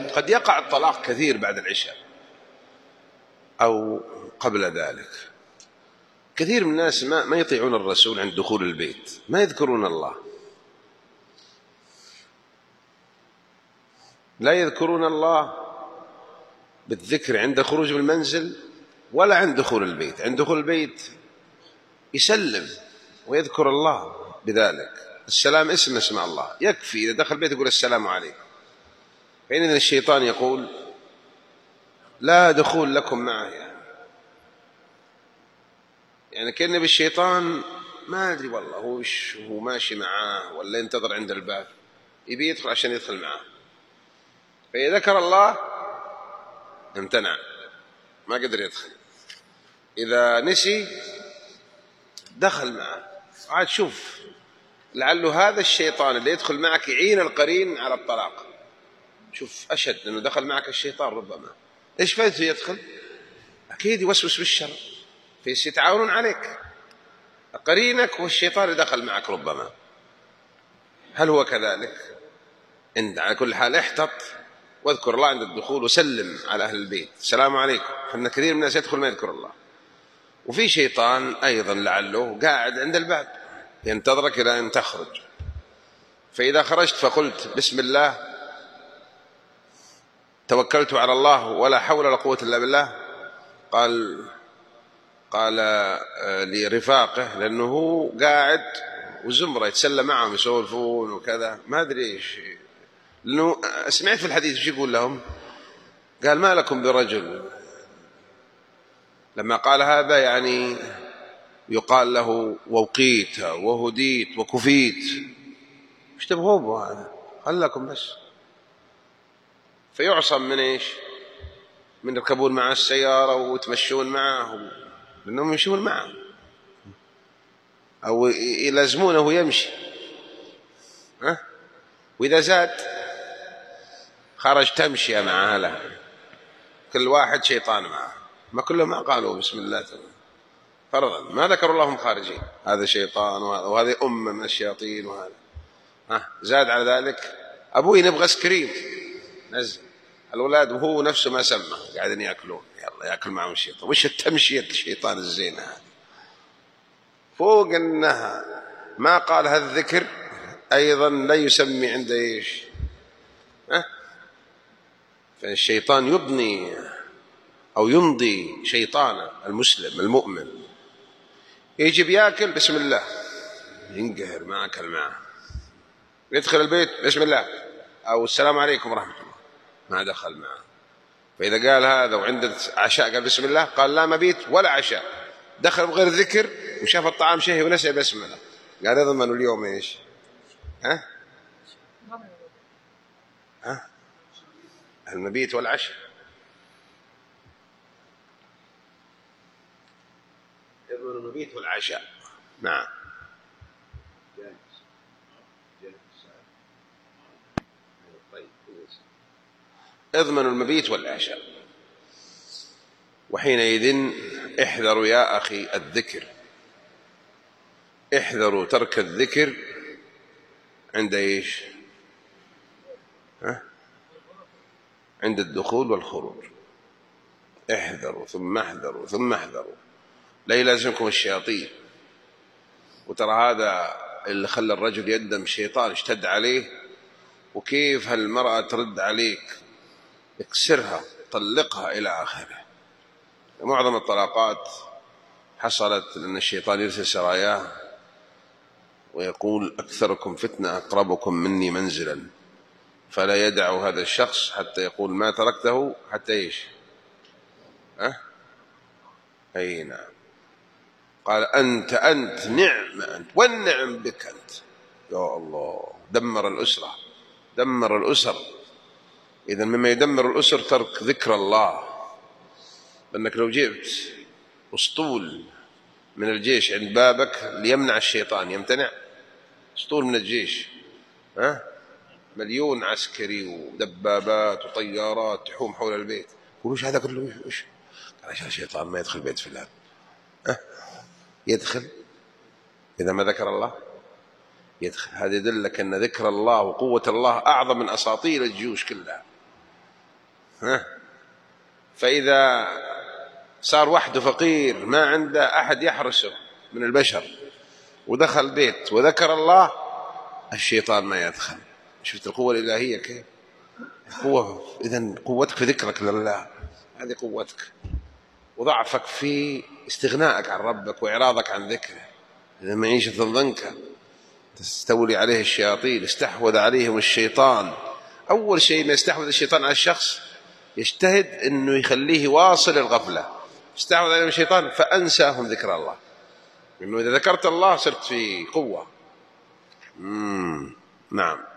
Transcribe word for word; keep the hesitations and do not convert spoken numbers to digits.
قد يقع الطلاق كثير بعد العشاء أو قبل ذلك. كثير من الناس ما, ما يطيعون الرسول عند دخول البيت، ما يذكرون الله، لا يذكرون الله بالذكر عند خروج من المنزل ولا عند دخول البيت. عند دخول البيت يسلم ويذكر الله بذلك. السلام اسم اسم الله، يكفي إذا دخل البيت يقول السلام عليكم. فإذن الشيطان يقول لا دخول لكم معه، يعني, يعني كأن بالشيطان ما أدري والله هو هو ماشي معاه ولا ينتظر عند الباب، يبي يدخل عشان يدخل معاه. فإذا ذكر الله امتنع، ما قدر يدخل. إذا نسي دخل معه. عاد شوف، لعله هذا الشيطان اللي يدخل معك يعين القرين على الطلاق. شوف أشد، لأنه دخل معك الشيطان ربما. إيش فائدته يدخل؟ أكيد يوسوس بالشر، فيتعاونون عليك، قرينك والشيطان اللي دخل معك ربما. هل هو كذلك؟ إن على كل حال احتط واذكر الله عند الدخول وسلم على أهل البيت، السلام عليكم. فإن كثير من الناس يدخل ما يذكر الله. وفي شيطان أيضا لعله قاعد عند الباب ينتظرك إلى أن تخرج، فإذا خرجت فقلت بسم الله توكلت على الله ولا حول ولا قوة إلا بالله، قال قال لرفاقه، لأنه قاعد وزمرة يتسلى معهم يسولفون وكذا، ما أدري إيش، لأنه سمعت في الحديث ايش يقول لهم، قال ما لكم برجل. لما قال هذا يعني يقال له ووقيت وهديت وكفيت، ايش تبغون هذا؟ خلكم بس. فيعصم من ايش؟ من يركبون معه السيارة ويتمشون معه، لأنهم يمشون معه أو يلازمونه ويمشي. ها؟ وإذا زاد خرج تمشي مع أهله، كل واحد شيطان معه، ما كلهم ما قالوا بسم الله تعالى فرضا، ما ذكروا اللهم خارجين، هذا شيطان وهذه أمة من الشياطين وهذا. ها زاد على ذلك أبوي نبغى سكريم، نزل الأولاد وهو نفسه ما سمى، قاعدين يأكلون، يلا يأكل معهم الشيطان. وش التمشية الشيطان الزينة هذه؟ فوق أنها ما قال هذا الذكر أيضا لا يسمي عند إيش؟ ها؟ فالشيطان يبني أو يمضي شيطانا المسلم المؤمن، يجي بياكل بسم الله، ينقهر ما أكل معه، يدخل البيت بسم الله أو السلام عليكم ورحمة الله، ما دخل معه. فإذا قال هذا وعند عشاء قال بسم الله، قال لا مبيت ولا عشاء، دخل بغير ذكر وشاف الطعام شهي ونسى بسم الله، قال يضمن اليوم إيش؟ ها؟ ها؟ المبيت والعشاء، يضمن المبيت والعشاء. نعم. اضمنوا المبيت والعشاء. وحينئذ احذروا يا أخي الذكر، احذروا ترك الذكر عند ايش؟ ها؟ عند الدخول والخروج. احذروا ثم احذروا ثم احذروا، لا يلازمكم الشياطين. وترى هذا اللي خلى الرجل يندم، الشيطان اشتد عليه، وكيف هالمرأة ترد عليك، اكسرها طلقها إلى آخره. معظم الطلاقات حصلت لأن الشيطان يرسل سراياه ويقول أكثركم فتنة أقربكم مني منزلا، فلا يدع هذا الشخص حتى يقول ما تركته حتى إيش؟ أه؟ أي نعم. قال أنت أنت نعم أنت والنعم بك أنت. يا الله، دمر الأسرة، دمر الأسر. إذن مما يدمر الأسر ترك ذكر الله، لأنك لو جبت أسطول من الجيش عند بابك ليمنع الشيطان يمتنع؟ أسطول من الجيش، ها؟ مليون عسكري ودبابات وطيارات تحوم حول البيت، وش هذا كله؟ وش؟ قال عشان الشيطان ما يدخل بيت فلان. ها؟ يدخل إذا ما ذكر الله يدخل. هذا يدلك أن ذكر الله وقوة الله أعظم من أساطير الجيوش كلها. ها؟ فإذا صار وحده فقير ما عنده أحد يحرسه من البشر ودخل بيت وذكر الله، الشيطان ما يدخل. شفت القوة الإلهية كيف؟ قوة. إذن قوتك في ذكرك لله، هذه قوتك، وضعفك في استغنائك عن ربك وإعراضك عن ذكره. إذا معيشة ضنكا تستولي عليه الشياطين، استحوذ عليهم الشيطان. أول شيء ما يستحوذ الشيطان على الشخص يجتهد أنه يخليه واصل الغفلة. استحوذ عليهم الشيطان فأنساهم ذكر الله، لأنه إذا ذكرت الله صرت في قوة. مم. نعم.